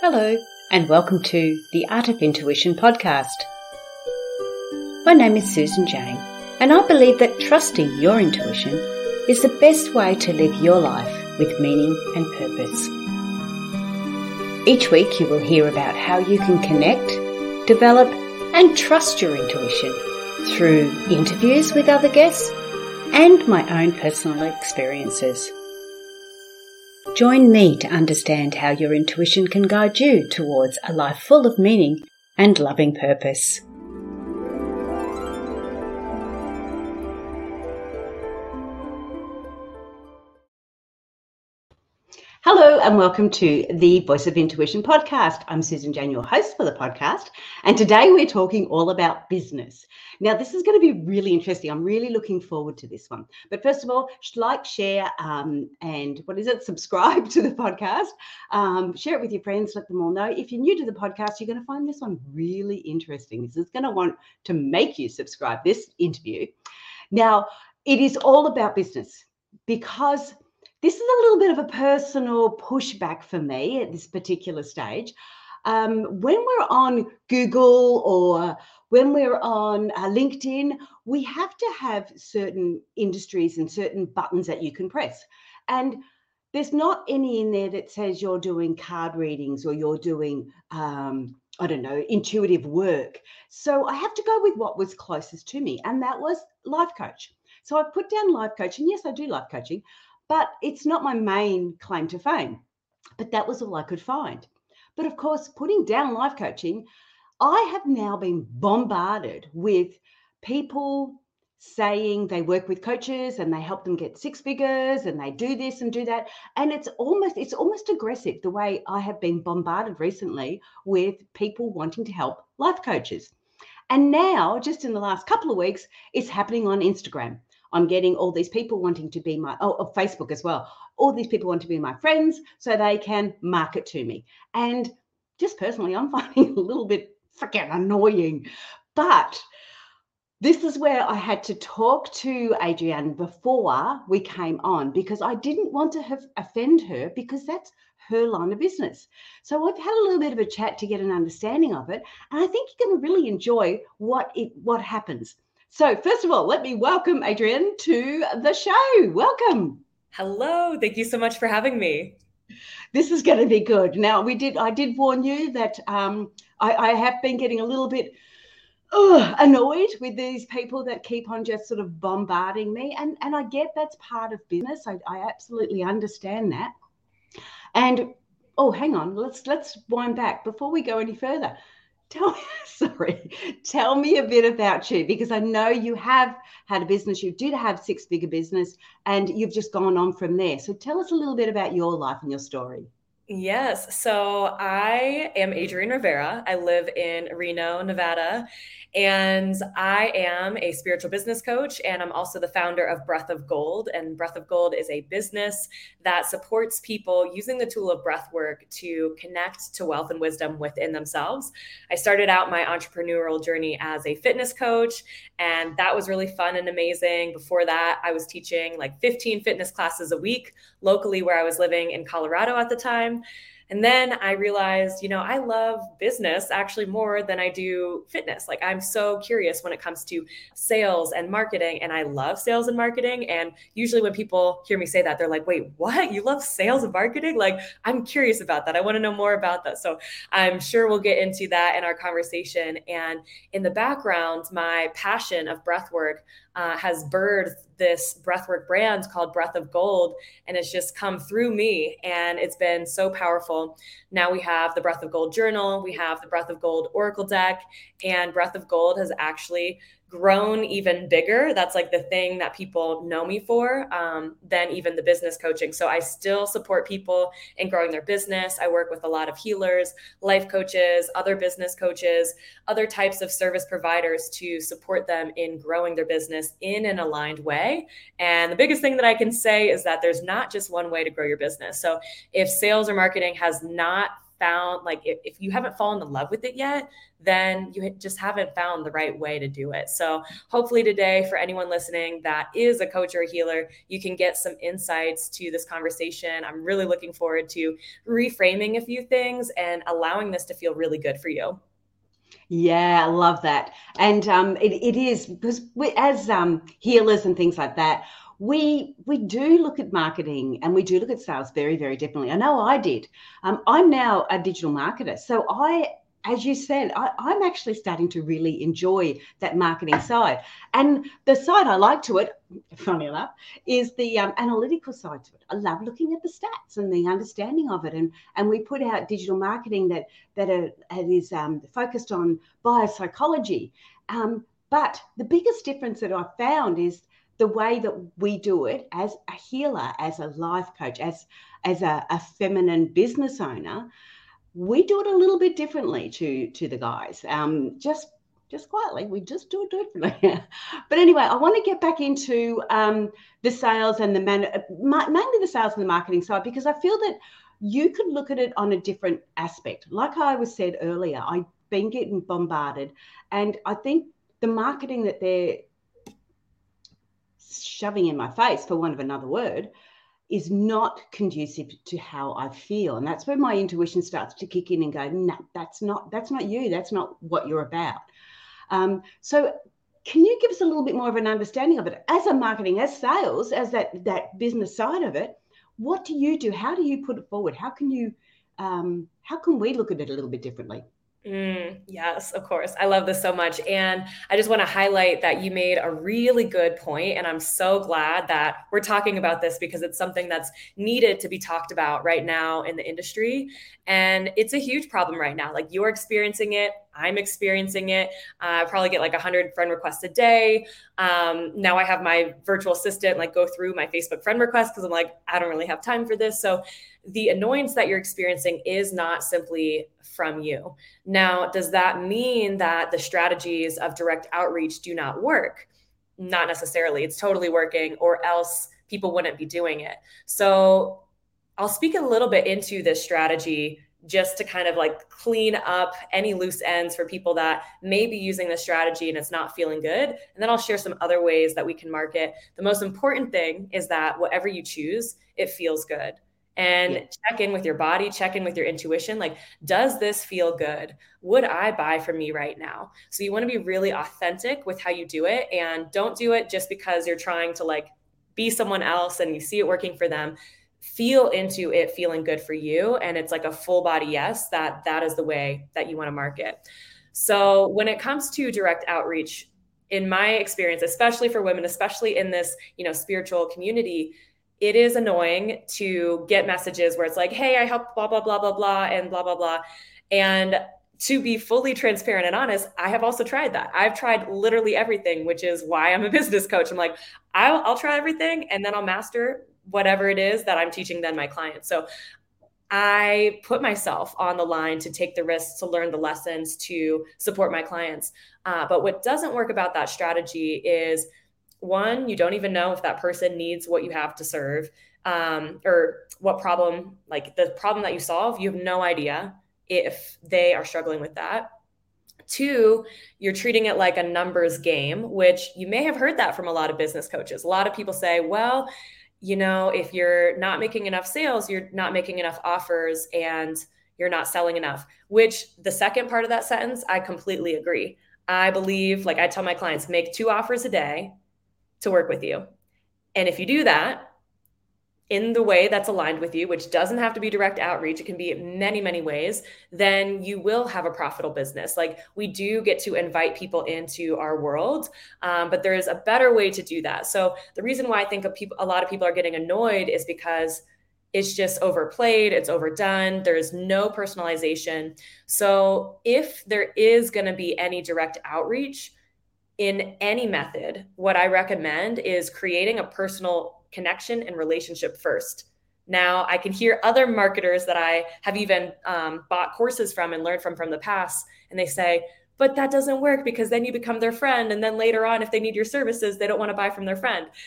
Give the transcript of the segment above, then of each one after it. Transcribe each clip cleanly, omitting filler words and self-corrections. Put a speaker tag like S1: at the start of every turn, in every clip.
S1: Hello, and welcome to the Art of Intuition podcast. My name is Susan Jane, and I believe that trusting your intuition is the best way to live your life with meaning and purpose. Each week you will hear about how you can connect, develop, and trust your intuition through interviews with other guests and my own personal experiences. Join me to understand how your intuition can guide you towards a life full of meaning and loving purpose. Hello and welcome to the Voice of Intuition podcast. I'm Susan Jane, your host for the podcast, and today we're talking all about business. Now, this is going to be really interesting. I'm really looking forward to this one. But first of all, like, share, and subscribe to the podcast. Share it with your friends, let them all know. If you're new to the podcast, you're going to find this one really interesting. This is going to want to make you subscribe, this interview. Now, it is all about business because this is a little bit of a personal pushback for me at this particular stage. When we're on Google or when we're on LinkedIn, we have to have certain industries and certain buttons that you can press. And there's not any in there that says you're doing card readings or you're doing, intuitive work. So I have to go with what was closest to me, and that was life coach. So I put down life coach, and yes, I do life coaching, but it's not my main claim to fame. But that was all I could find. But of course, putting down life coaching, I have now been bombarded with people saying they work with coaches and they help them get six figures and they do this and do that. And it's almost aggressive the way I have been bombarded recently with people wanting to help life coaches. And now, just in the last couple of weeks, it's happening on Instagram. I'm getting all these people wanting to be Facebook as well. All these people want to be my friends so they can market to me. And just personally, I'm finding it a little bit freaking annoying. But this is where I had to talk to Adrienne before we came on because I didn't want to offend her because that's her line of business. So I've had a little bit of a chat to get an understanding of it. And I think you're going to really enjoy what happens. So first of all, let me welcome Adrienne to the show. Welcome.
S2: Hello. Thank you so much for having me.
S1: This is going to be good. Now, I did warn you that I have been getting a little bit annoyed with these people that keep on just sort of bombarding me. And I get that's part of business. I absolutely understand that. And, hang on. Let's wind back before we go any further. Tell me a bit about you, because I know you have had a business. You did have six-figure business and you've just gone on from there. So tell us a little bit about your life and your story.
S2: Yes. So I am Adrienne Rivera. I live in Reno, Nevada, and I am a spiritual business coach, and I'm also the founder of Breath of Gold. And Breath of Gold is a business that supports people using the tool of breath work to connect to wealth and wisdom within themselves. I started out my entrepreneurial journey as a fitness coach, and that was really fun and amazing. Before that, I was teaching like 15 fitness classes a week locally where I was living in Colorado at the time. And then I realized, I love business actually more than I do fitness. Like, I'm so curious when it comes to sales and marketing, and I love sales and marketing. And usually when people hear me say that, they're like, wait, what? You love sales and marketing? Like, I'm curious about that. I want to know more about that. So I'm sure we'll get into that in our conversation. And in the background, my passion of breath work has birthed this breathwork brand called Breath of Gold, and it's just come through me, and it's been so powerful. Now we have the Breath of Gold journal, we have the Breath of Gold Oracle deck, and Breath of Gold has actually grown even bigger. That's like the thing that people know me for, than even the business coaching. So I still support people in growing their business. I work with a lot of healers, life coaches, other business coaches, other types of service providers to support them in growing their business in an aligned way. And the biggest thing that I can say is that there's not just one way to grow your business. So if sales or marketing has not found, like, if you haven't fallen in love with it yet, then you just haven't found the right way to do it. So hopefully today, for anyone listening that is a coach or a healer, you can get some insights to this conversation. I'm really looking forward to reframing a few things and allowing this to feel really good for you.
S1: Yeah, I love that. And it is because we, as healers and things like that, we do look at marketing and we do look at sales very, very differently. I know I did. I'm now a digital marketer. So as you said, I'm actually starting to really enjoy that marketing side. And the side I like to it, funny enough, is the analytical side to it. I love looking at the stats and the understanding of it. And we put out digital marketing that is focused on biopsychology. But the biggest difference that I've found is the way that we do it as a healer, as a life coach, as a feminine business owner. We do it a little bit differently to the guys. Just quietly, we just do it differently. But anyway, I want to get back into the sales and mainly the sales and the marketing side, because I feel that you could look at it on a different aspect. Like I was said earlier, I've been getting bombarded, and I think the marketing that they're shoving in my face, for want of another word, is not conducive to how I feel. And that's where my intuition starts to kick in and go, no, that's not you. That's not what you're about. So can you give us a little bit more of an understanding of it as a marketing, as sales, as that business side of it? What do you do? How do you put it forward? How can we look at it a little bit differently?
S2: Yes, of course. I love this so much. And I just want to highlight that you made a really good point. And I'm so glad that we're talking about this, because it's something that's needed to be talked about right now in the industry. And it's a huge problem right now. Like, you're experiencing it. I'm experiencing it. I probably get like 100 friend requests a day. Now I have my virtual assistant like go through my Facebook friend requests, because I'm like, I don't really have time for this. So the annoyance that you're experiencing is not simply from you. Now, does that mean that the strategies of direct outreach do not work? Not necessarily. It's totally working, or else people wouldn't be doing it. So I'll speak a little bit into this strategy just to kind of like clean up any loose ends for people that may be using this strategy and it's not feeling good. And then I'll share some other ways that we can market. The most important thing is that whatever you choose, it feels good. And check in with your body, check in with your intuition. Like, does this feel good? Would I buy from me right now? So you want to be really authentic with how you do it, and don't do it just because you're trying to like be someone else and you see it working for them. Feel into it feeling good for you. And it's like a full body yes, that is the way that you want to market. So when it comes to direct outreach, in my experience, especially for women, especially in this, spiritual community, it is annoying to get messages where it's like, hey, I help blah, blah, blah, blah, blah, and blah, blah, blah. And to be fully transparent and honest, I have also tried that. I've tried literally everything, which is why I'm a business coach. I'm like, I'll try everything, and then I'll master whatever it is that I'm teaching then my clients. So I put myself on the line to take the risks, to learn the lessons, to support my clients. But what doesn't work about that strategy is, one, you don't even know if that person needs what you have to serve, or what problem, like the problem that you solve, you have no idea if they are struggling with that. Two, you're treating it like a numbers game, which you may have heard that from a lot of business coaches. A lot of people say, well, if you're not making enough sales, you're not making enough offers and you're not selling enough, which the second part of that sentence, I completely agree. I believe, like I tell my clients, make 2 offers a day to work with you. And if you do that in the way that's aligned with you, which doesn't have to be direct outreach, it can be many, many ways, then you will have a profitable business. Like, we do get to invite people into our world, but there is a better way to do that. So the reason why I think a lot of people are getting annoyed is because it's just overplayed, it's overdone, there's no personalization. So if there is going to be any direct outreach, in any method, what I recommend is creating a personal connection and relationship first. Now, I can hear other marketers that I have even bought courses from and learned from the past, and they say, but that doesn't work because then you become their friend. And then later on, if they need your services, they don't want to buy from their friend.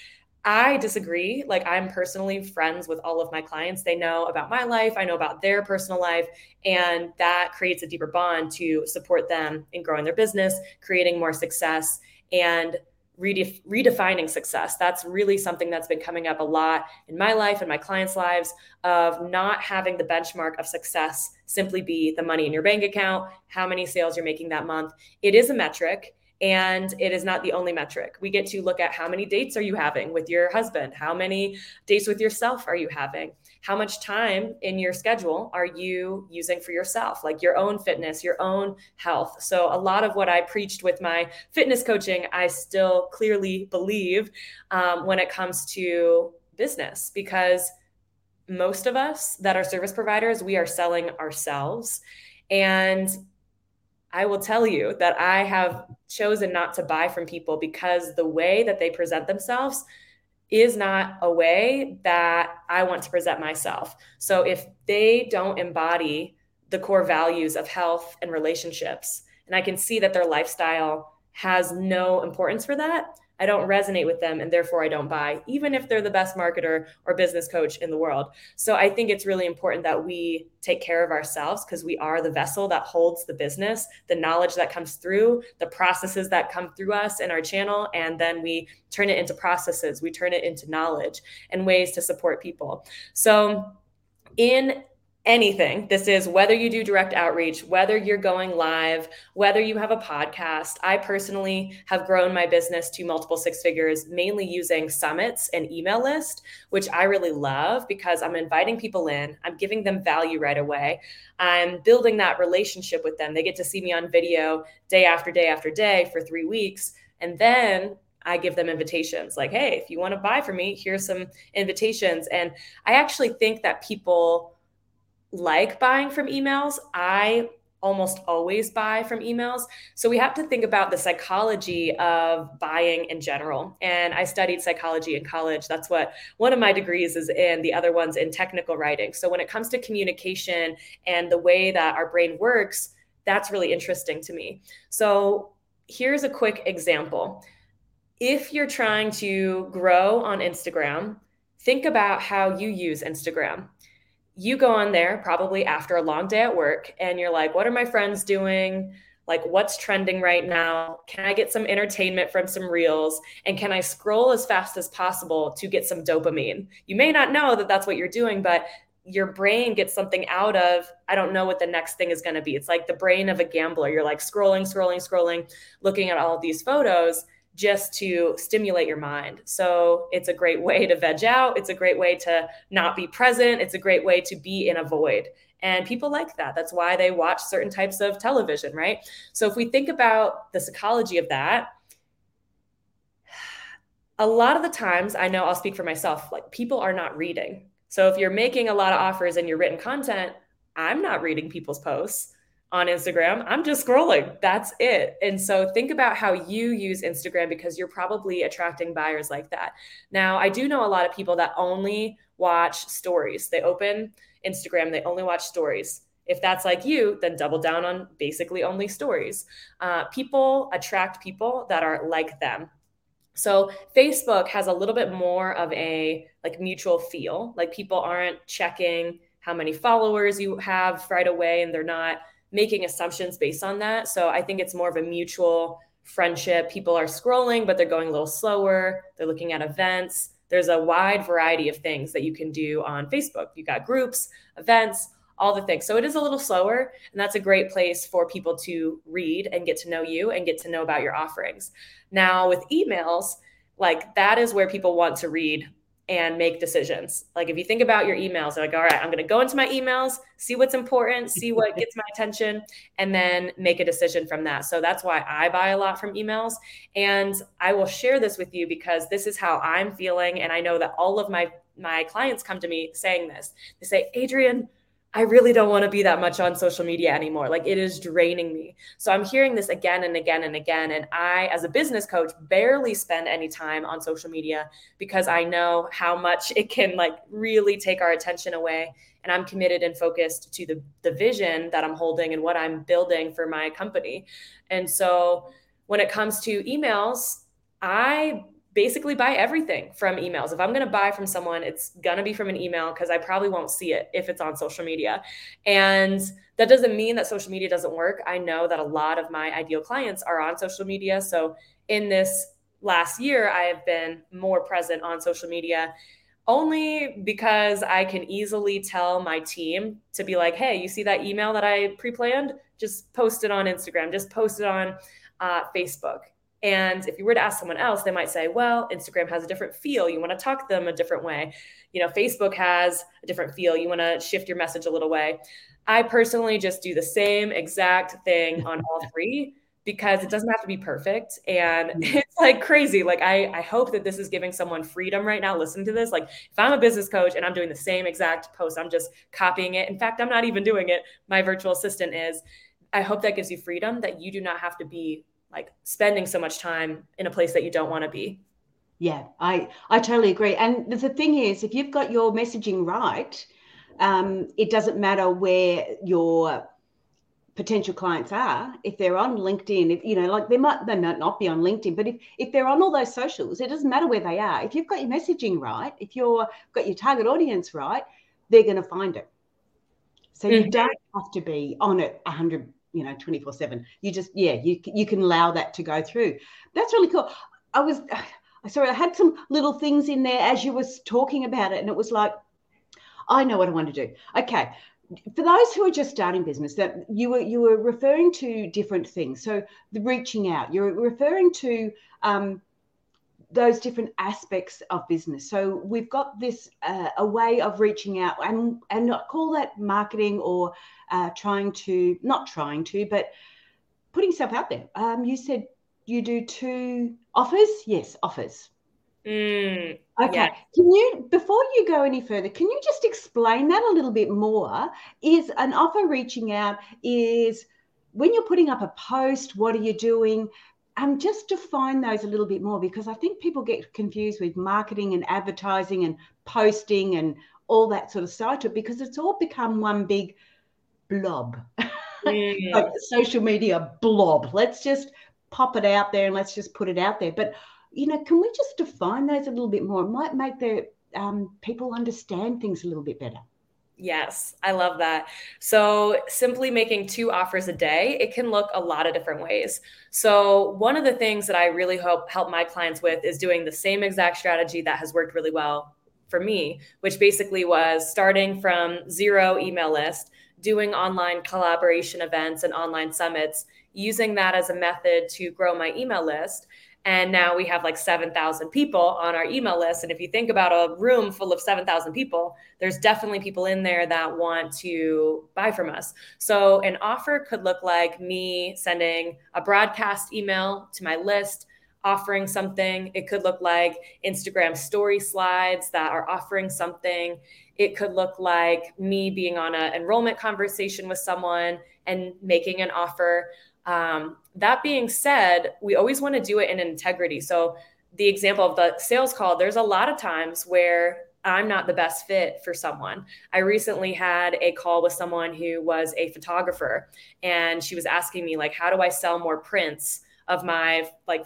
S2: I disagree. Like, I'm personally friends with all of my clients. They know about my life, I know about their personal life, and that creates a deeper bond to support them in growing their business, creating more success, and redefining success. That's really something that's been coming up a lot in my life and my clients' lives, of not having the benchmark of success simply be the money in your bank account, how many sales you're making that month. It is a metric, and it is not the only metric. We get to look at how many dates are you having with your husband? How many dates with yourself are you having? How much time in your schedule are you using for yourself, like your own fitness, your own health? So a lot of what I preached with my fitness coaching, I still clearly believe when it comes to business, because most of us that are service providers, we are selling ourselves. And I will tell you that I have chosen not to buy from people because the way that they present themselves is not a way that I want to present myself. So if they don't embody the core values of health and relationships, and I can see that their lifestyle has no importance for that, I don't resonate with them, and therefore I don't buy, even if they're the best marketer or business coach in the world. So I think it's really important that we take care of ourselves, because we are the vessel that holds the business, the knowledge that comes through, the processes that come through us in our channel, and then we turn it into processes, we turn it into knowledge and ways to support people. So in anything, this is whether you do direct outreach, whether you're going live, whether you have a podcast. I personally have grown my business to multiple six figures, mainly using summits and email list, which I really love because I'm inviting people in, I'm giving them value right away. I'm building that relationship with them. They get to see me on video day after day after day for 3 weeks. And then I give them invitations like, hey, if you want to buy from me, here's some invitations. And I actually think that people like buying from emails. I almost always buy from emails. So we have to think about the psychology of buying in general. And I studied psychology in college. That's what one of my degrees is in, the other one's in technical writing. So when it comes to communication and the way that our brain works, that's really interesting to me. So here's a quick example. If you're trying to grow on Instagram, think about how you use Instagram. You go on there probably after a long day at work and you're like, what are my friends doing? Like, what's trending right now? Can I get some entertainment from some reels? And can I scroll as fast as possible to get some dopamine? You may not know that that's what you're doing, but your brain gets something out of, I don't know what the next thing is going to be. It's like the brain of a gambler. You're like scrolling, looking at all of these photos just to stimulate your mind. So it's a great way to veg out. It's a great way to not be present. It's a great way to be in a void. And people like that. That's why they watch certain types of television, right? So if we think about the psychology of that, a lot of the times, I know I'll speak for myself, like people are not reading. So if you're making a lot of offers in your written content, I'm not reading people's posts on Instagram. I'm just scrolling. That's it. And so think about how you use Instagram, because you're probably attracting buyers like that. Now, I do know a lot of people that only watch stories. They open Instagram, they only watch stories. If that's like you, then double down on basically only stories. People attract people that are like them. So Facebook has a little bit more of a like mutual feel. Like people aren't checking how many followers you have right away, and they're not making assumptions based on that. So I think it's more of a mutual friendship. People are scrolling, but they're going a little slower. They're looking at events. There's a wide variety of things that you can do on Facebook. You've got groups, events, all the things. So it is a little slower, and that's a great place for people to read and get to know you and get to know about your offerings. Now with emails, like that is where people want to read and make decisions. Like if you think about your emails, they're like, all right, I'm going to go into my emails, see what's important, see what gets my attention, and then make a decision from that. So that's why I buy a lot from emails. And I will share this with you because this is how I'm feeling. And I know that all of my clients come to me saying this. They say, Adrienne, I really don't want to be that much on social media anymore. Like it is draining me. So I'm hearing this again and again and again. And I, as a business coach, barely spend any time on social media because I know how much it can like really take our attention away. And I'm committed and focused to the vision that I'm holding and what I'm building for my company. And so when it comes to emails, I basically buy everything from emails. If I'm going to buy from someone, it's going to be from an email because I probably won't see it if it's on social media. And that doesn't mean that social media doesn't work. I know that a lot of my ideal clients are on social media. So in this last year, I have been more present on social media only because I can easily tell my team to be like, hey, you see that email that I pre-planned? Just post it on Instagram, just post it on Facebook. And if you were to ask someone else, they might say, well, Instagram has a different feel. You want to talk to them a different way. Facebook has a different feel. You want to shift your message a little way. I personally just do the same exact thing on all three because it doesn't have to be perfect. And it's like crazy. Like I hope that this is giving someone freedom right now. Listen to this. Like if I'm a business coach and I'm doing the same exact post, I'm just copying it. In fact, I'm not even doing it. My virtual assistant is. I hope that gives you freedom, that you do not have to be like spending so much time in a place that you don't want to be.
S1: Yeah, I totally agree. And the thing is, if you've got your messaging right, it doesn't matter where your potential clients are. If they're on LinkedIn, like they might not be on LinkedIn, but if they're on all those socials, it doesn't matter where they are. If you've got your messaging right, if you've got your target audience right, they're going to find it. So you don't have to be on it 24/7. You just, you can allow that to go through. That's really cool. I had some little things in there as you was talking about it, and it was like, I know what I want to do. Okay. For those who are just starting business, that you were referring to different things. So the reaching out, you're referring to those different aspects of business. So we've got this a way of reaching out, and not call that marketing or not trying to, but putting yourself out there. You said you do 2 offers. Yes, offers. Okay.
S2: Yeah.
S1: Before you go any further, can you just explain that a little bit more? Is an offer reaching out, is when you're putting up a post, what are you doing? Just define those a little bit more, because I think people get confused with marketing and advertising and posting and all that sort of side to it, because it's all become one big blob, like social media blob. Let's just pop it out there and let's just put it out there. But, can we just define those a little bit more? It might make the people understand things a little bit better.
S2: Yes, I love that. So simply making 2 offers a day, it can look a lot of different ways. So one of the things that I really help my clients with is doing the same exact strategy that has worked really well for me, which basically was starting from 0 email list, doing online collaboration events and online summits, using that as a method to grow my email list. And now we have like 7,000 people on our email list. And if you think about a room full of 7,000 people, there's definitely people in there that want to buy from us. So an offer could look like me sending a broadcast email to my list, offering something. It could look like Instagram story slides that are offering something. It could look like me being on an enrollment conversation with someone and making an offer. That being said, we always want to do it in integrity. So the example of the sales call, there's a lot of times where I'm not the best fit for someone. I recently had a call with someone who was a photographer, and she was asking me, like, how do I sell more prints of my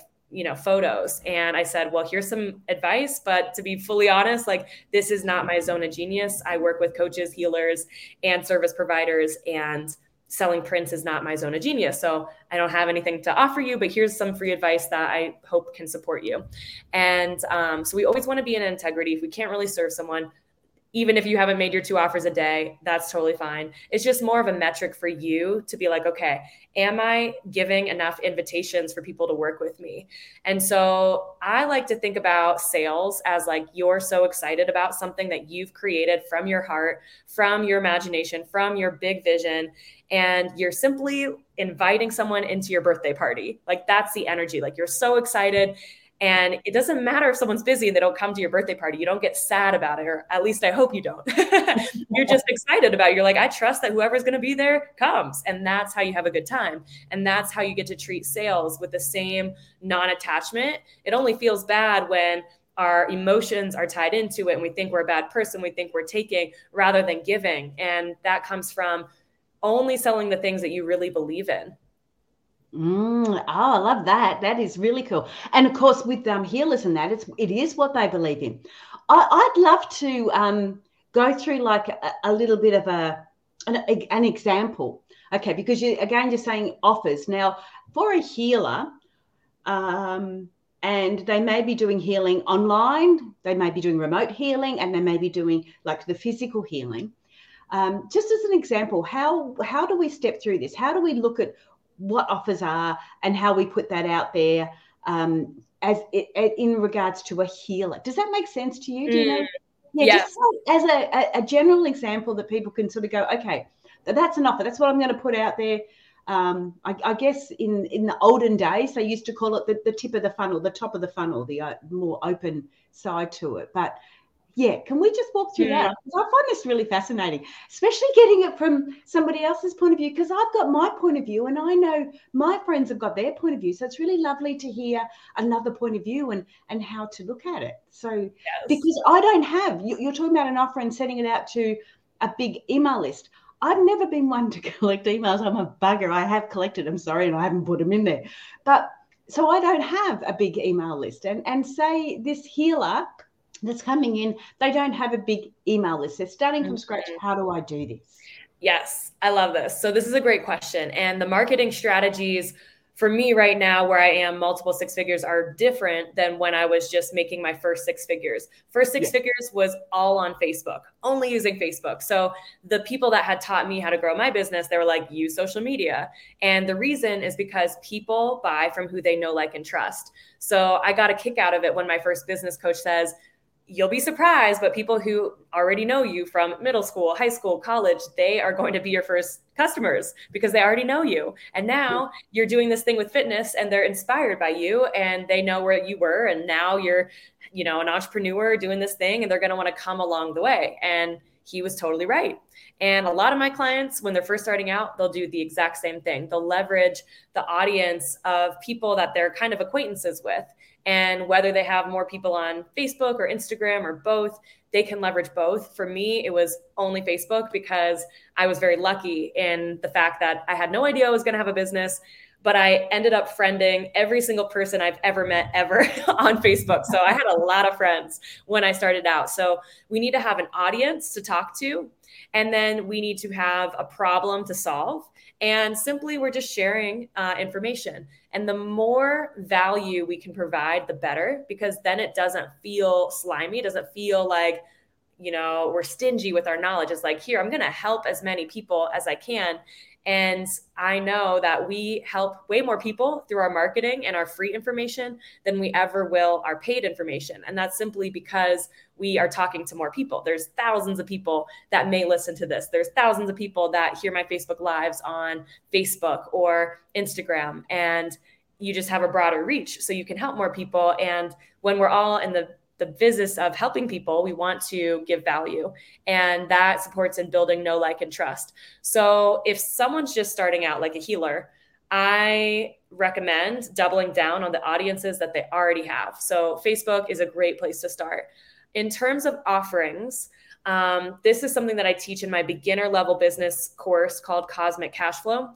S2: photos? And I said, well, here's some advice, but to be fully honest, like, this is not my zone of genius. I work with coaches, healers, and service providers, and selling prints is not my zone of genius. So I don't have anything to offer you, but here's some free advice that I hope can support you. And so we always want to be in integrity. If we can't really serve someone, even if you haven't made your 2 offers a day, that's totally fine. It's just more of a metric for you to be like, okay, am I giving enough invitations for people to work with me? And so I like to think about sales as like, you're so excited about something that you've created from your heart, from your imagination, from your big vision, and you're simply inviting someone into your birthday party. Like, that's the energy. Like, you're so excited. And it doesn't matter if someone's busy and they don't come to your birthday party. You don't get sad about it, or at least I hope you don't. You're just excited about it. You're like, I trust that whoever's going to be there comes. And that's how you have a good time. And that's how you get to treat sales with the same non-attachment. It only feels bad when our emotions are tied into it and we think we're a bad person. We think we're taking rather than giving. And that comes from only selling the things that you really believe in.
S1: I love that. That is really cool. And of course, with healers and that, it is what they believe in. I'd love to go through like a little bit of an example. Okay, because you're saying offers. Now, for a healer, and they may be doing healing online, they may be doing remote healing, and they may be doing like the physical healing. Just as an example, how do we step through this? How do we look at what offers are and how we put that out there in regards to a healer? Does that make sense to you? Do you know? Yeah,
S2: Yes.
S1: just so as a general example that people can sort of go, okay, that's an offer. That's what I'm going to put out there. I guess in the olden days, they used to call it the tip of the funnel, the top of the funnel, the more open side to it. But yeah, can we just walk through that? I find this really fascinating, especially getting it from somebody else's point of view, because I've got my point of view and I know my friends have got their point of view. So it's really lovely to hear another point of view and how to look at it. So, yes. Because I don't have, you're talking about an offer and sending it out to a big email list. I've never been one to collect emails. I'm a bugger. I have collected them, sorry, and I haven't put them in there. But so I don't have a big email list. And say this healer that's coming in, they don't have a big email list. They're starting from scratch. How do I do this?
S2: Yes, I love this. So this is a great question. And the marketing strategies for me right now, where I am multiple six figures, are different than when I was just making my first six figures. First six figures was all on Facebook, only using Facebook. So the people that had taught me how to grow my business, they were like, use social media. And the reason is because people buy from who they know, like, and trust. So I got a kick out of it when my first business coach says, you'll be surprised, but people who already know you from middle school, high school, college, they are going to be your first customers because they already know you. And now you're doing this thing with fitness and they're inspired by you and they know where you were. And now you're, an entrepreneur doing this thing and they're going to want to come along the way. And he was totally right. And a lot of my clients, when they're first starting out, they'll do the exact same thing. They'll leverage the audience of people that they're kind of acquaintances with. And whether they have more people on Facebook or Instagram or both, they can leverage both. For me, it was only Facebook because I was very lucky in the fact that I had no idea I was going to have a business, but I ended up friending every single person I've ever met ever on Facebook. So I had a lot of friends when I started out. So we need to have an audience to talk to, and then we need to have a problem to solve. And simply, we're just sharing information. And the more value we can provide, the better, because then it doesn't feel slimy. It doesn't feel like, we're stingy with our knowledge. It's like, here, I'm going to help as many people as I can. And I know that we help way more people through our marketing and our free information than we ever will our paid information. And that's simply because we are talking to more people. There's thousands of people that may listen to this. There's thousands of people that hear my Facebook Lives on Facebook or Instagram. And you just have a broader reach so you can help more people. And when we're all in the business of helping people, we want to give value, and that supports in building know, like, and trust. So if someone's just starting out like a healer, I recommend doubling down on the audiences that they already have. So Facebook is a great place to start. In terms of offerings, this is something that I teach in my beginner level business course called Cosmic Cash Flow.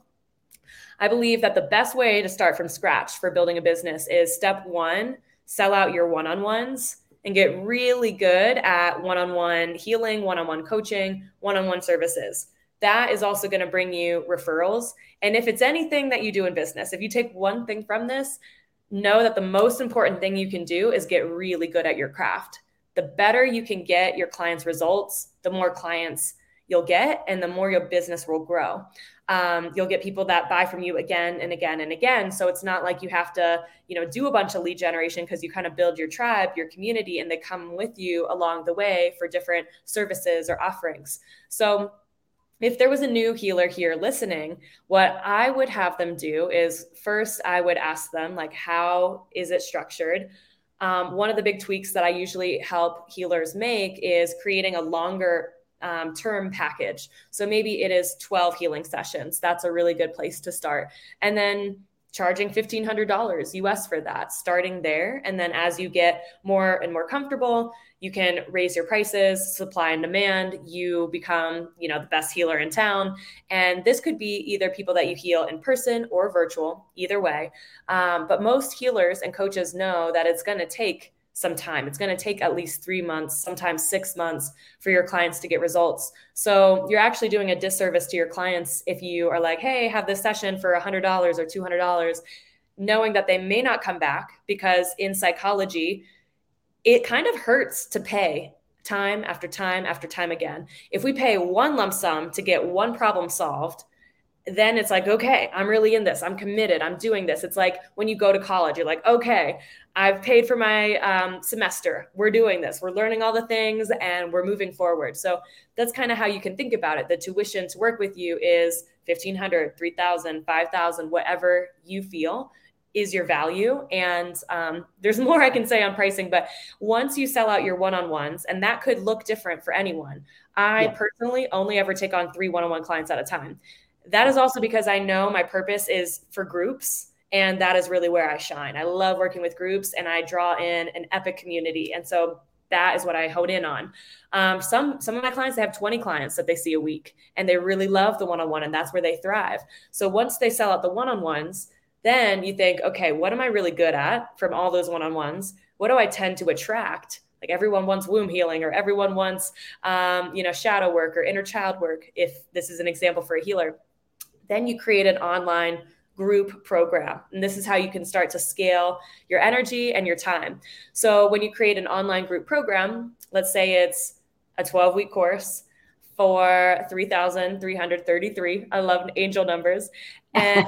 S2: I believe that the best way to start from scratch for building a business is step one, sell out your one-on-ones and get really good at one-on-one healing, one-on-one coaching, one-on-one services. That is also going to bring you referrals. And if it's anything that you do in business, if you take one thing from this, know that the most important thing you can do is get really good at your craft. The better you can get your clients' results, the more clients you'll get and the more your business will grow. You'll get people that buy from you again and again and again. So it's not like you have to, do a bunch of lead generation, because you kind of build your tribe, your community, and they come with you along the way for different services or offerings. So if there was a new healer here listening, what I would have them do is first, I would ask them, like, how is it structured? One of the big tweaks that I usually help healers make is creating a longer term package. So maybe it is 12 healing sessions. That's a really good place to start. And then charging $1,500 US for that, starting there. And then as you get more and more comfortable, You can raise your prices, supply and demand. You become, the best healer in town. And this could be either people that you heal in person or virtual, either way. But most healers and coaches know that it's going to take some time. It's going to take at least 3 months, sometimes 6 months for your clients to get results. So you're actually doing a disservice to your clients if you are like, hey, have this session for $100 or $200, knowing that they may not come back, because in psychology, it kind of hurts to pay time after time after time again. If we pay one lump sum to get one problem solved, then it's like, okay, I'm really in this. I'm committed. I'm doing this. It's like when you go to college, you're like, okay, I've paid for my semester. We're doing this. We're learning all the things and we're moving forward. So that's kind of how you can think about it. The tuition to work with you is $1,500, $3,000, $5,000, whatever you feel is your value. And there's more I can say on pricing, but once you sell out your one-on-ones, and that could look different for anyone. I personally only ever take on 3 one-on-one clients at a time. That is also because I know my purpose is for groups, and that is really where I shine. I love working with groups, and I draw in an epic community. And so that is what I hone in on. Some of my clients, they have 20 clients that they see a week, and they really love the one-on-one, and that's where they thrive. So once they sell out the one-on-ones, then you think, okay, what am I really good at from all those one-on-ones? What do I tend to attract? Like everyone wants womb healing, or everyone wants, shadow work or inner child work, if this is an example for a healer. Then you create an online group program. And this is how you can start to scale your energy and your time. So when you create an online group program, let's say it's a 12-week course for $3,333. I love angel numbers. And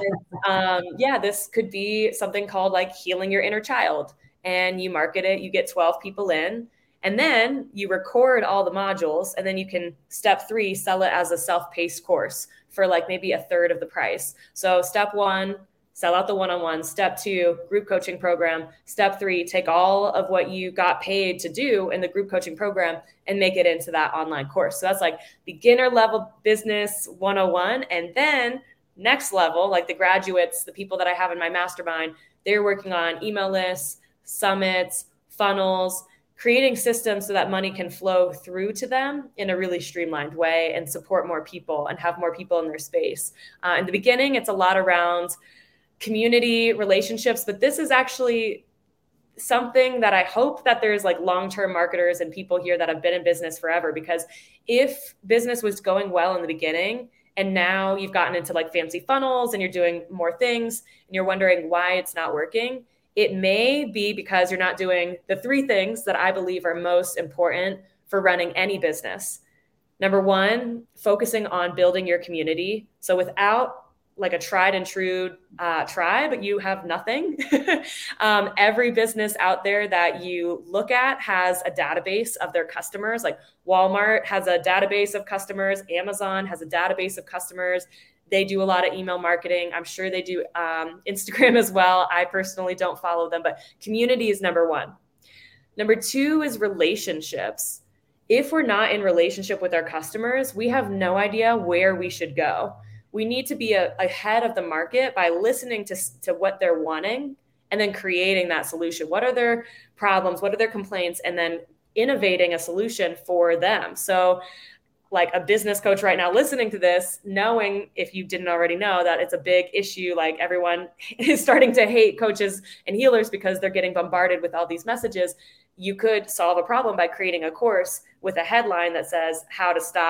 S2: this could be something called like healing your inner child. And you market it, you get 12 people in, and then you record all the modules, and then you can, step 3, sell it as a self-paced course for like maybe a third of the price. So step 1, sell out the one-on-one. Step 2, group coaching program. Step 3, take all of what you got paid to do in the group coaching program and make it into that online course. So that's like beginner level business 101. And then next level, like the graduates, the people that I have in my mastermind, they're working on email lists, summits, funnels, creating systems so that money can flow through to them in a really streamlined way and support more people and have more people in their space. In the beginning, it's a lot around community relationships, but this is actually something that I hope that there's like long-term marketers and people here that have been in business forever, because if business was going well in the beginning and now you've gotten into like fancy funnels and you're doing more things and you're wondering why it's not working, it may be because you're not doing the 3 things that I believe are most important for running any business. Number 1, focusing on building your community. So without like a tried and true tribe, you have nothing. Every business out there that you look at has a database of their customers. Like Walmart has a database of customers. Amazon has a database of customers. They do a lot of email marketing. I'm sure they do Instagram as well. I personally don't follow them, but community is number 1. Number 2 is relationships. If we're not in relationship with our customers, we have no idea where we should go. We need to be ahead of the market by listening to what they're wanting and then creating that solution. What are their problems? What are their complaints? And then innovating a solution for them. So like a business coach right now listening to this, knowing, if you didn't already know, that it's a big issue, like everyone is starting to hate coaches and healers because they're getting bombarded with all these messages. You could solve a problem by creating a course with a headline that says how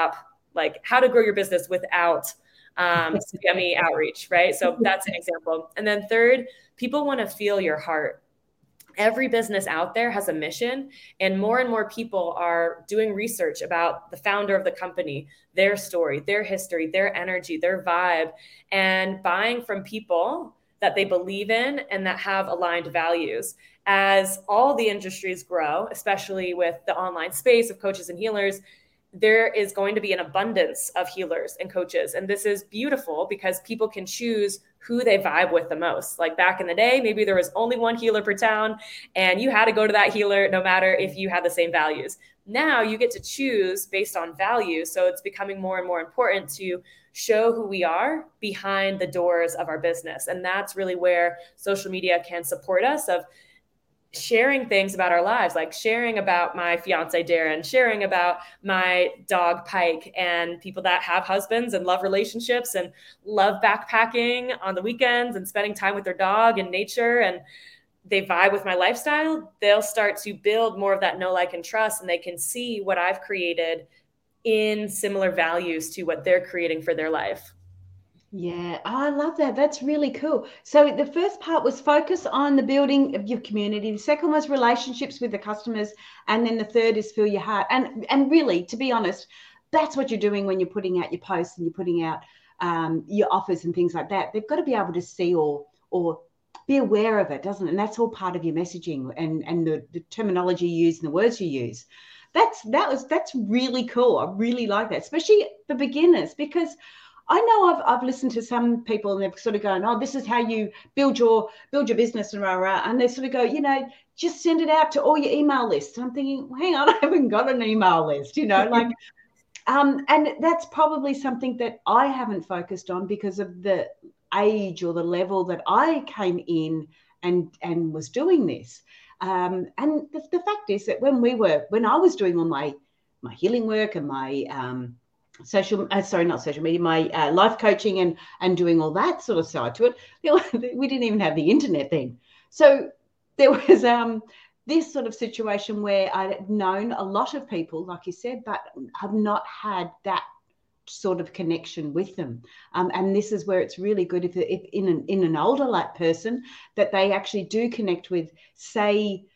S2: to grow your business without spammy outreach, right? So that's an example. And then 3rd, people want to feel your heart. Every business out there has a mission, and more people are doing research about the founder of the company, their story, their history, their energy, their vibe, and buying from people that they believe in and that have aligned values. As all the industries grow, especially with the online space of coaches and healers, there is going to be an abundance of healers and coaches. And this is beautiful because people can choose who they vibe with the most. Like back in the day, maybe there was only one healer per town and you had to go to that healer no matter if you had the same values. Now you get to choose based on value. So it's becoming more and more important to show who we are behind the doors of our business. And that's really where social media can support us, of sharing things about our lives, like sharing about my fiance Darren, sharing about my dog Pike, and people that have husbands and love relationships and love backpacking on the weekends and spending time with their dog and nature, and they vibe with my lifestyle, they'll start to build more of that know, like, and trust, and they can see what I've created in similar values to what they're creating for their life.
S1: Yeah, I love that. That's really cool. So the first part was focus on the building of your community. The second was relationships with the customers, and then the third is fill your heart. And really, to be honest, that's what you're doing when you're putting out your posts and you're putting out your offers and things like that. They've got to be able to see or be aware of it, doesn't it? And that's all part of your messaging and the terminology you use and the words you use. That's really cool. I really like that, especially for beginners, because I know I've listened to some people and they've sort of gone, oh, this is how you build your business and rah rah, and they sort of go, just send it out to all your email lists. And I'm thinking, well, hang on, I haven't got an email list, like, and that's probably something that I haven't focused on because of the age or the level that I came in and was doing this. And the fact is that when I was doing all my healing work and my not social media, my life coaching and doing all that sort of side to it, we didn't even have the internet then. So there was this sort of situation where I'd known a lot of people, like you said, but have not had that sort of connection with them. And this is where it's really good if in an older like person that they actually do connect with, say,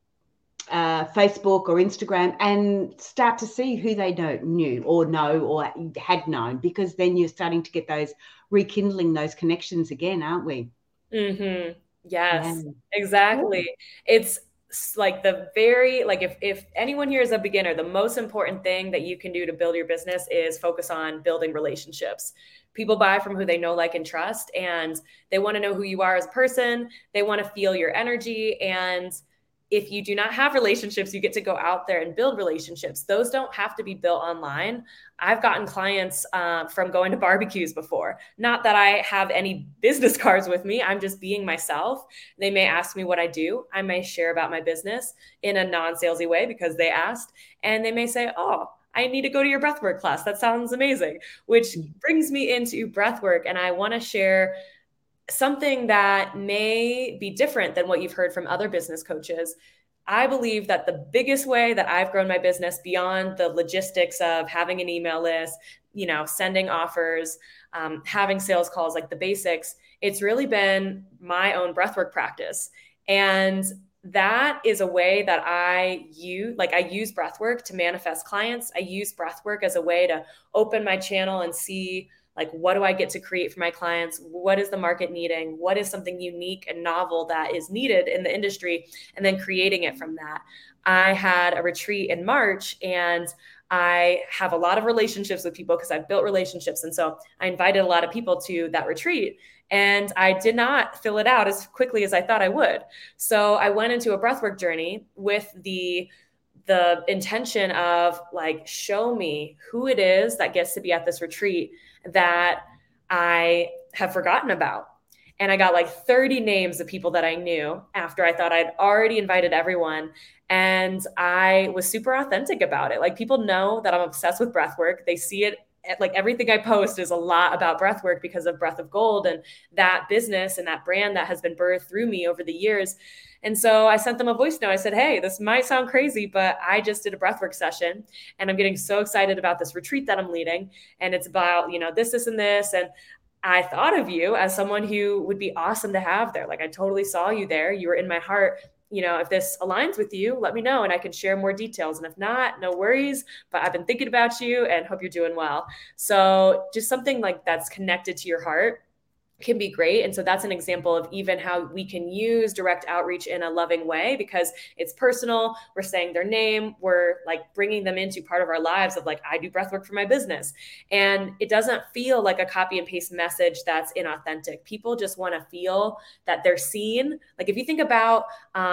S1: Facebook or Instagram, and start to see who they knew or know or had known, because then you're starting to get those rekindling those connections again, aren't we?
S2: Mm-hmm. Yes,
S1: Yeah.
S2: exactly. It's like if anyone here is a beginner, the most important thing that you can do to build your business is focus on building relationships. People buy from who they know, like, and trust, and they want to know who you are as a person. They want to feel your energy. And if you do not have relationships, you get to go out there and build relationships. Those don't have to be built online. I've gotten clients from going to barbecues before. Not that I have any business cards with me. I'm just being myself. They may ask me what I do. I may share about my business in a non-salesy way because they asked. And they may say, oh, I need to go to your breathwork class. That sounds amazing, which brings me into breathwork. And I want to share something that may be different than what you've heard from other business coaches. I believe that the biggest way that I've grown my business beyond the logistics of having an email list, sending offers, having sales calls, like the basics, it's really been my own breathwork practice. And that is a way that I use breathwork to manifest clients. I use breathwork as a way to open my channel and see, like, what do I get to create for my clients? What is the market needing? What is something unique and novel that is needed in the industry? And then creating it from that. I had a retreat in March, and I have a lot of relationships with people because I've built relationships. And so I invited a lot of people to that retreat, and I did not fill it out as quickly as I thought I would. So I went into a breathwork journey with the intention of, like, show me who it is that gets to be at this retreat that I have forgotten about. And I got like 30 names of people that I knew after I thought I'd already invited everyone. And I was super authentic about it. Like, people know that I'm obsessed with breath work. They see it, like, everything I post is a lot about breath work because of Breath of Gold and that business and that brand that has been birthed through me over the years. And so I sent them a voice note. I said, hey, this might sound crazy, but I just did a breathwork session and I'm getting so excited about this retreat that I'm leading. And it's about, this, and this. And I thought of you as someone who would be awesome to have there. Like, I totally saw you there. You were in my heart. If this aligns with you, let me know and I can share more details. And if not, no worries, but I've been thinking about you and hope you're doing well. So just something like that's connected to your heart can be great. And so that's an example of even how we can use direct outreach in a loving way, because it's personal. We're saying their name. We're like bringing them into part of our lives of, like, I do breathwork for my business. And it doesn't feel like a copy and paste message that's inauthentic. People just want to feel that they're seen. Like, if you think about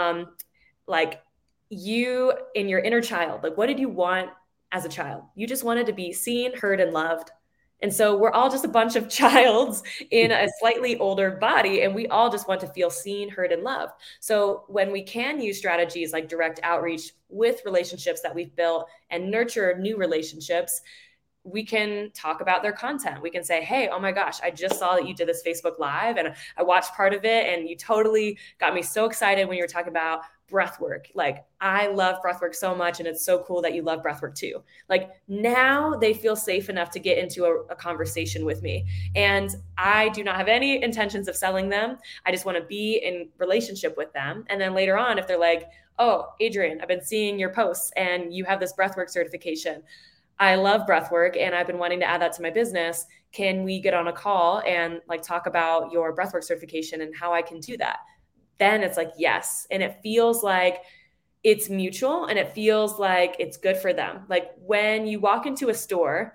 S2: like you in your inner child, like, what did you want as a child? You just wanted to be seen, heard, and loved. And so we're all just a bunch of childs in a slightly older body, and we all just want to feel seen, heard, and loved. So when we can use strategies like direct outreach with relationships that we've built and nurture new relationships, we can talk about their content. We can say, hey, oh my gosh, I just saw that you did this Facebook Live and I watched part of it and you totally got me so excited when you were talking about breath work. Like, I love breath work so much, and it's so cool that you love breath work too. Like, now they feel safe enough to get into a conversation with me. And I do not have any intentions of selling them. I just want to be in relationship with them. And then later on, if they're like, oh, Adrienne, I've been seeing your posts and you have this breathwork certification. I love breathwork and I've been wanting to add that to my business. Can we get on a call and like talk about your breathwork certification and how I can do that? Then it's like, yes. And it feels like it's mutual and it feels like it's good for them. Like when you walk into a store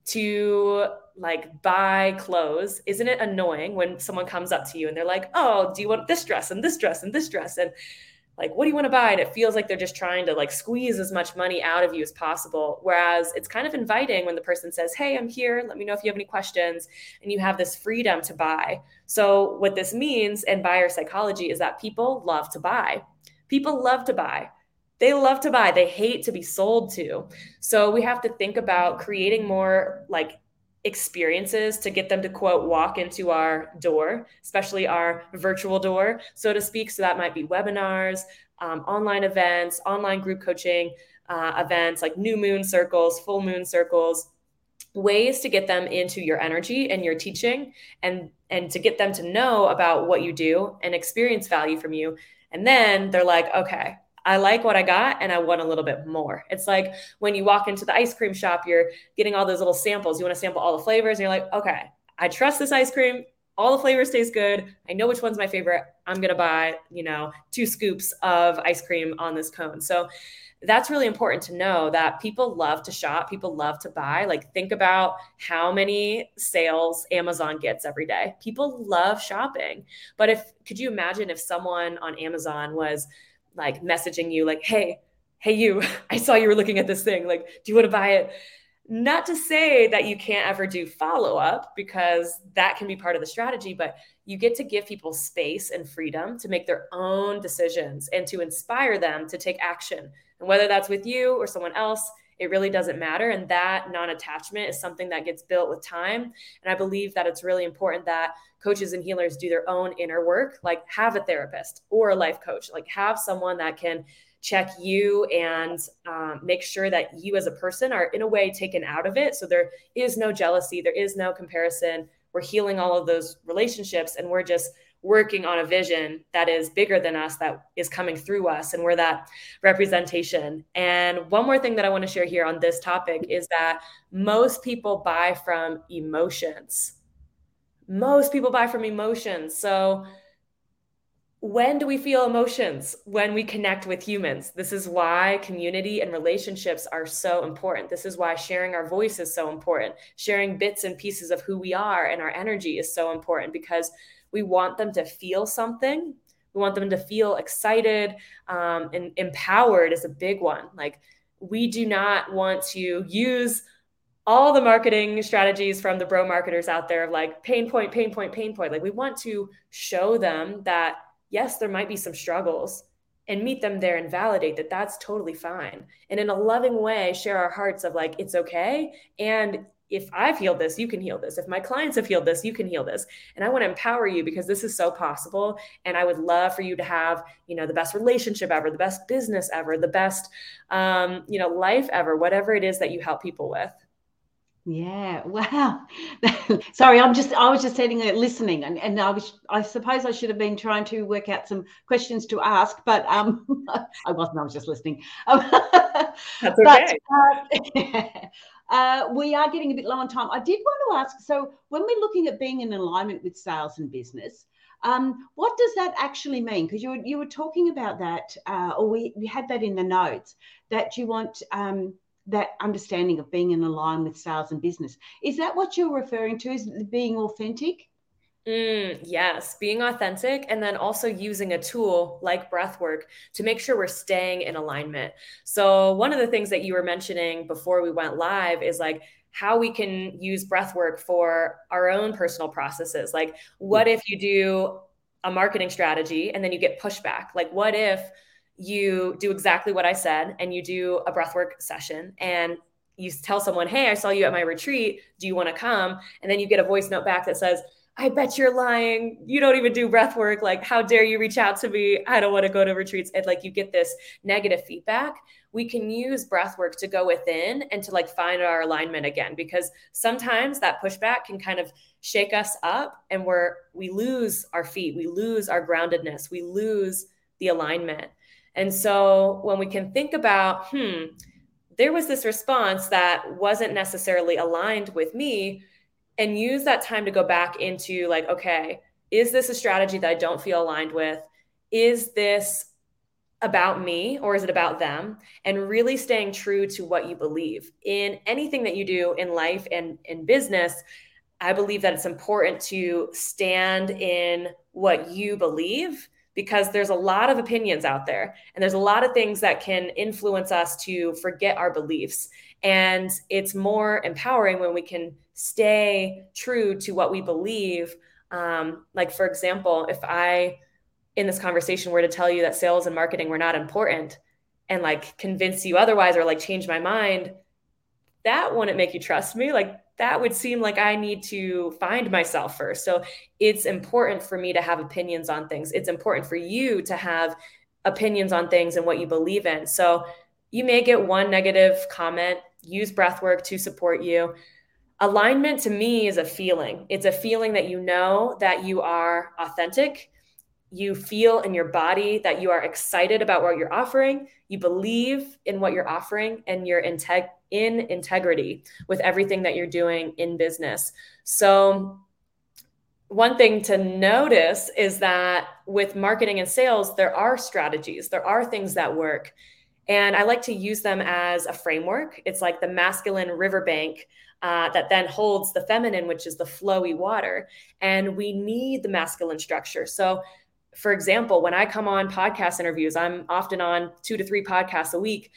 S2: to like buy clothes, isn't it annoying when someone comes up to you and they're like, oh, do you want this dress and this dress and this dress? And like, what do you want to buy? And it feels like they're just trying to like squeeze as much money out of you as possible. Whereas it's kind of inviting when the person says, hey, I'm here. Let me know if you have any questions. And you have this freedom to buy. So what this means in buyer psychology is that people love to buy. People love to buy. They love to buy. They hate to be sold to. So we have to think about creating more like experiences to get them to quote walk into our door, especially our virtual door, so to speak. So that might be webinars, online events, online group coaching events like new moon circles, full moon circles, ways to get them into your energy and your teaching and to get them to know about what you do and experience value from you. And then they're like, okay, I like what I got and I want a little bit more. It's like when you walk into the ice cream shop, you're getting all those little samples. You want to sample all the flavors and you're like, okay, I trust this ice cream. All the flavors taste good. I know which one's my favorite. I'm going to buy, 2 scoops of ice cream on this cone. So that's really important to know that people love to shop. People love to buy. Like, think about how many sales Amazon gets every day. People love shopping. But could you imagine if someone on Amazon was like messaging you like, hey, you, I saw you were looking at this thing. Like, do you want to buy it? Not to say that you can't ever do follow-up, because that can be part of the strategy, but you get to give people space and freedom to make their own decisions and to inspire them to take action. And whether that's with you or someone else, it really doesn't matter. And that non-attachment is something that gets built with time. And I believe that it's really important that coaches and healers do their own inner work, like have a therapist or a life coach, like have someone that can check you and make sure that you as a person are in a way taken out of it. So there is no jealousy, there is no comparison. We're healing all of those relationships and we're just working on a vision that is bigger than us, that is coming through us, and we're that representation. And one more thing that I want to share here on this topic is that most people buy from emotions. Most people buy from emotions. So when do we feel emotions? When we connect with humans. This is why community and relationships are so important. This is why sharing our voice is so important. Sharing bits and pieces of who we are and our energy is so important, because we want them to feel something. We want them to feel excited, and empowered is a big one. Like, we do not want to use all the marketing strategies from the bro marketers out there of like pain point, pain point, pain point. Like, we want to show them that, yes, there might be some struggles, and meet them there and validate that that's totally fine. And in a loving way, share our hearts of like, it's okay. And if I've healed this, you can heal this. If my clients have healed this, you can heal this. And I want to empower you because this is so possible. And I would love for you to have, the best relationship ever, the best business ever, the best, life ever, whatever it is that you help people with.
S1: Yeah. Wow. Sorry, I was just sitting there listening, and I suppose I should have been trying to work out some questions to ask, but I wasn't. I was just listening.
S2: That's okay.
S1: We are getting a bit low on time. I did want to ask, so when we're looking at being in alignment with sales and business, what does that actually mean? Because you were talking about that, or we had that in the notes, that you want that understanding of being in alignment with sales and business. Is that what you're referring to? Is being authentic?
S2: Yes, being authentic and then also using a tool like breath work to make sure we're staying in alignment. So, one of the things that you were mentioning before we went live is like how we can use breath work for our own personal processes. Like, what
S1: Yes.
S2: if you do a marketing strategy and then you get pushback? Like, what if you do exactly what I said and you do a breathwork session and you tell someone, "Hey, I saw you at my retreat. Do you want to come?" And then you get a voice note back that says, "I bet you're lying. You don't even do breath work. Like, how dare you reach out to me? I don't want to go to retreats." And like you get this negative feedback. We can use breath work to go within and to like find our alignment again, because sometimes that pushback can kind of shake us up and we lose our feet, we lose our groundedness, we lose the alignment. And so when we can think about, there was this response that wasn't necessarily aligned with me, and use that time to go back into like, okay, is this a strategy that I don't feel aligned with? Is this about me or is it about them? And really staying true to what you believe in anything that you do in life and in business. I believe that it's important to stand in what you believe, because there's a lot of opinions out there and there's a lot of things that can influence us to forget our beliefs. And it's more empowering when we can stay true to what we believe. Like, for example, if I, in this conversation, were to tell you that sales and marketing were not important and like convince you otherwise or like change my mind, that wouldn't make you trust me. Like, that would seem like I need to find myself first. So it's important for me to have opinions on things. It's important for you to have opinions on things and what you believe in. So you may get one negative comment. Use breath work to support you. Alignment to me is a feeling. It's a feeling that you know that you are authentic. You feel in your body that you are excited about what you're offering. You believe in what you're offering, and you're in integrity with everything that you're doing in business. So one thing to notice is that with marketing and sales, there are strategies, there are things that work. And I like to use them as a framework. It's like the masculine riverbank that then holds the feminine, which is the flowy water. And we need the masculine structure. So, for example, when I come on podcast interviews, I'm often on 2 to 3 podcasts a week.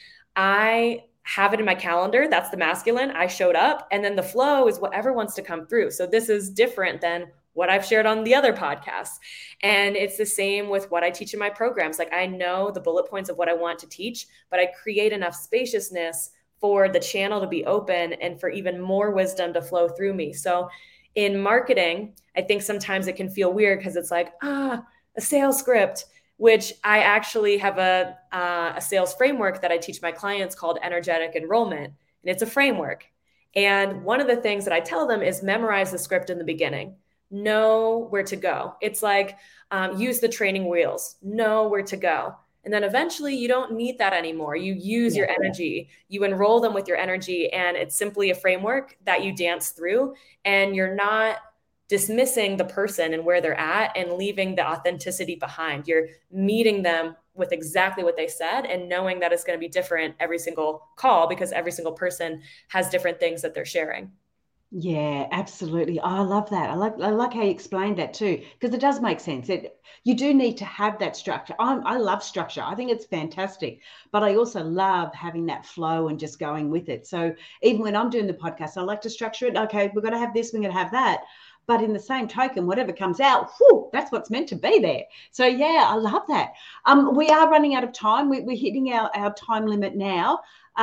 S2: I have it in my calendar. That's the masculine. I showed up, and then the flow is whatever wants to come through. So this is different than what I've shared on the other podcasts. And it's the same with what I teach in my programs. Like, I know the bullet points of what I want to teach, but I create enough spaciousness for the channel to be open and for even more wisdom to flow through me. So in marketing, I think sometimes it can feel weird because it's like, a sales script, which I actually have a sales framework that I teach my clients called Energetic Enrollment. And it's a framework. And one of the things that I tell them is memorize the script in the beginning. Know where to go. It's like use the training wheels, know where to go. And then eventually you don't need that anymore. You use your energy, you enroll them with your energy, and it's simply a framework that you dance through, and you're not dismissing the person and where they're at and leaving the authenticity behind. You're meeting them with exactly what they said and knowing that it's going to be different every single call, because every single person has different things that they're sharing.
S1: Yeah, absolutely. Oh, I love that. I like how you explained that too, because it does make sense. You do need to have that structure. I love structure. I think it's fantastic, but I also love having that flow and just going with it. So even when I'm doing the podcast, I like to structure it. Okay, we're going to have this, we're going to have that. But in the same token, whatever comes out, whew, that's what's meant to be there. So yeah, I love that. We are running out of time. We're hitting our time limit now.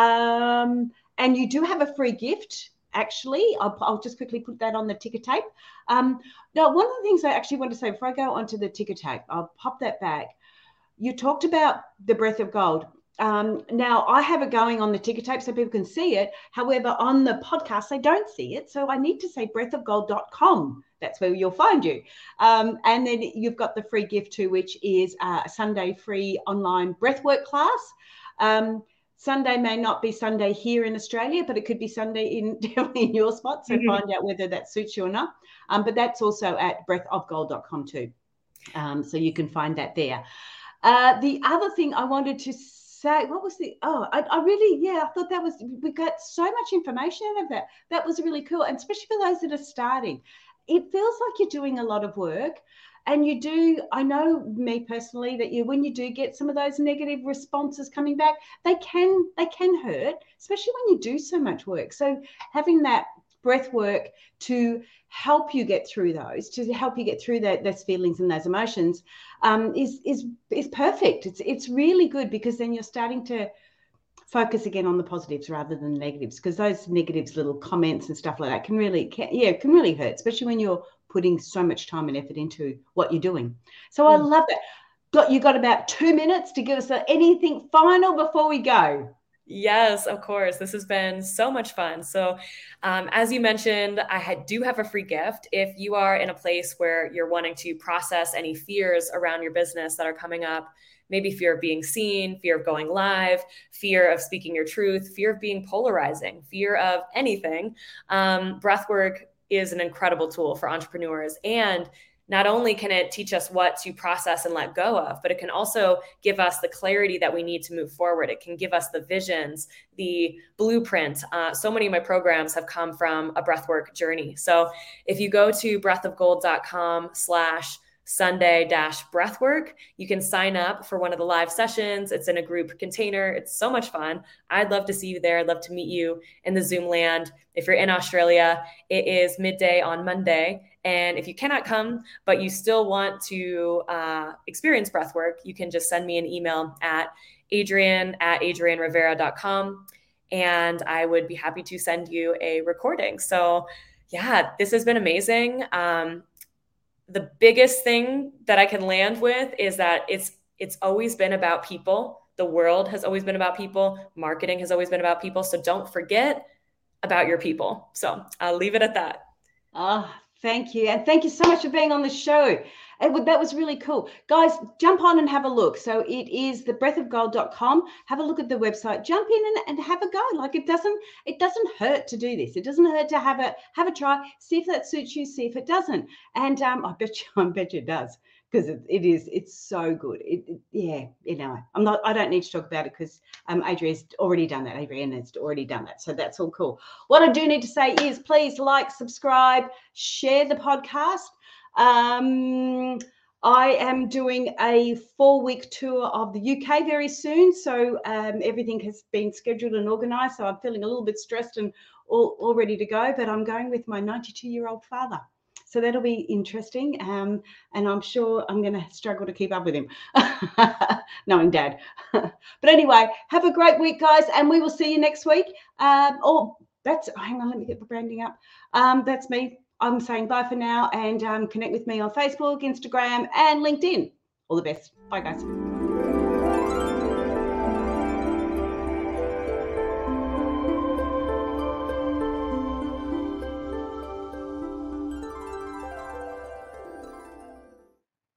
S1: And you do have a free gift. Actually, I'll just quickly put that on the ticker tape. Now, one of the things I actually want to say before I go onto the ticker tape, I'll pop that back. You talked about the Breath of Gold. Now, I have it going on the ticker tape so people can see it. However, on the podcast, they don't see it. So I need to say breathofgold.com. That's where you'll find you. And then you've got the free gift too, which is a Sunday free online breathwork class. Sunday may not be Sunday here in Australia, but it could be Sunday definitely in your spot. So find out whether that suits you or not. But that's also at breathofgold.com too. So you can find that there. The other thing I wanted to say, what was I really, I thought we got so much information out of that. That was really cool. And especially for those that are starting. it feels like you're doing a lot of work. And you do, I know me personally, that when you do get some of those negative responses coming back, they can hurt, especially when you do so much work. So having that breath work to help you get through those, to help you get through those feelings and those emotions, is perfect. It's really good, because then you're starting to focus again on the positives rather than the negatives, because those negatives, little comments and stuff like that, can really hurt, especially when you're putting so much time and effort into what you're doing. So I love that. You got about 2 minutes to give us anything final before we go.
S2: Yes, of course. This has been so much fun. So, as you mentioned, I do have a free gift. If you are in a place where you're wanting to process any fears around your business that are coming up, maybe fear of being seen, fear of going live, fear of speaking your truth, fear of being polarizing, fear of anything, breathwork is an incredible tool for entrepreneurs. And not only can it teach us what to process and let go of, but it can also give us the clarity that we need to move forward. It can give us the visions, the blueprint. So many of my programs have come from a breathwork journey. So if you go to breathofgold.com/Sunday-breathwork, you can sign up for one of the live sessions. It's in a group container. It's so much fun. I'd love to see you there. I'd love to meet you in the Zoom land. If you're in Australia, it is midday on Monday. And if you cannot come, but you still want to experience breathwork, you can just send me an email at adrian@adrianrivera.com, and I would be happy to send you a recording. So yeah, this has been amazing. The biggest thing that I can land with is that it's always been about people. The world has always been about people. Marketing has always been about people. So don't forget about your people. So I'll leave it at that.
S1: Oh, thank you. And thank you so much for being on the show. That was really cool. Guys, jump on and have a look. So it is thebreathofgold.com. Have a look at the website. Jump in and have a go. Like, it doesn't hurt to do this. It doesn't hurt to have a try. See if that suits you. See if it doesn't. And I bet you it does, because it's so good. I don't need to talk about it, because Adrian's already done that. Adrian has already done that. So that's all cool. What I do need to say is, please like, subscribe, share the podcast. I am doing a 4-week tour of the UK very soon. So everything has been scheduled and organized. So I'm feeling a little bit stressed and all ready to go, but I'm going with my 92-year-old father. So that'll be interesting. And I'm sure I'm going to struggle to keep up with him, knowing Dad. But anyway, have a great week, guys. And we will see you next week. Hang on, let me get the branding up. That's me. I'm saying bye for now, and connect with me on Facebook, Instagram, and LinkedIn. All the best. Bye, guys.